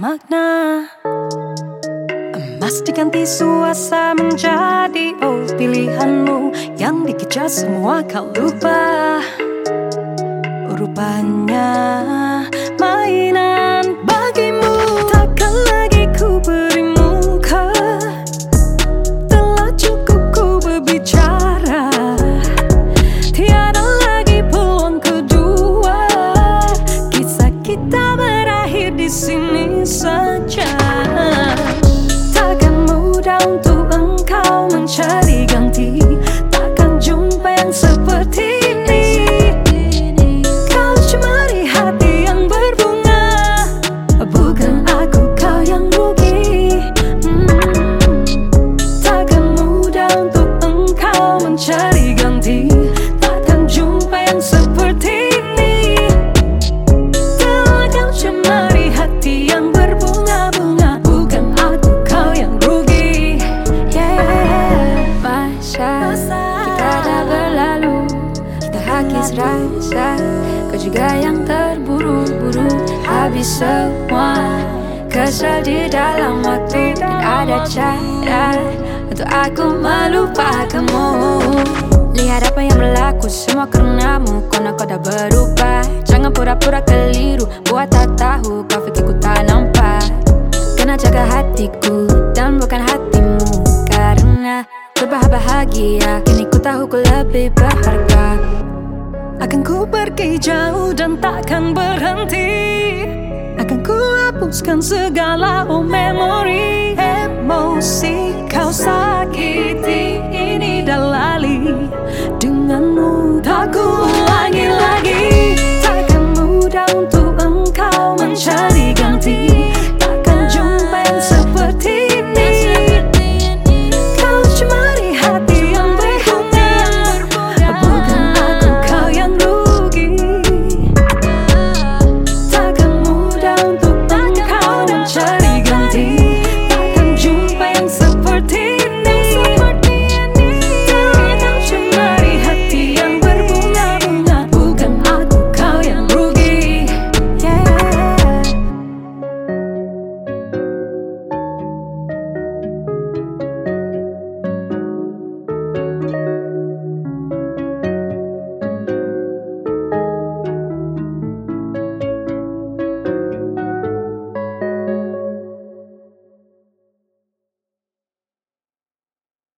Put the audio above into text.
makna. Emas diganti suasa menjadi pilihanmu. Yang dikejar semua kau lupa. Rupanya mainan bagimu. Takkan lagi ku beri muka. Telah cukup ku berbicara. Tiada lagi peluang kedua. Kisah kita berakhir di sini saja. Takkan mudah untuk engkau mencari ganti. Takkan jumpa yang seperti ini. Kau cemari hati yang berbunga. Bukan aku kau yang rugi. Takkan mudah untuk engkau mencari ganti. Takkan jumpa yang seperti ini. Telah kau cemari hati yang berbunga-bunga. Bukan aku kau yang rugi. Masa kita dah berlalu, kita hakis rasa. Kau juga yang terburu-buru. Habis semua kesal di dalam waktu. Dan ada cara untuk aku melupakanmu. Lihat apa yang berlaku, semua karenamu. Karena kau dah berubah. Jangan pura-pura keliru, buat tak tahu. Kau fikir ku tak nampak. Kena jaga hatiku dan bukan hatimu. Karena ku bahagia, kini ku tahu ku lebih berharga. Akan ku pergi jauh dan takkan berhenti. Akan ku hapuskan segala memori. Emosi kau sakiti ini dah lali. Denganmu tak ku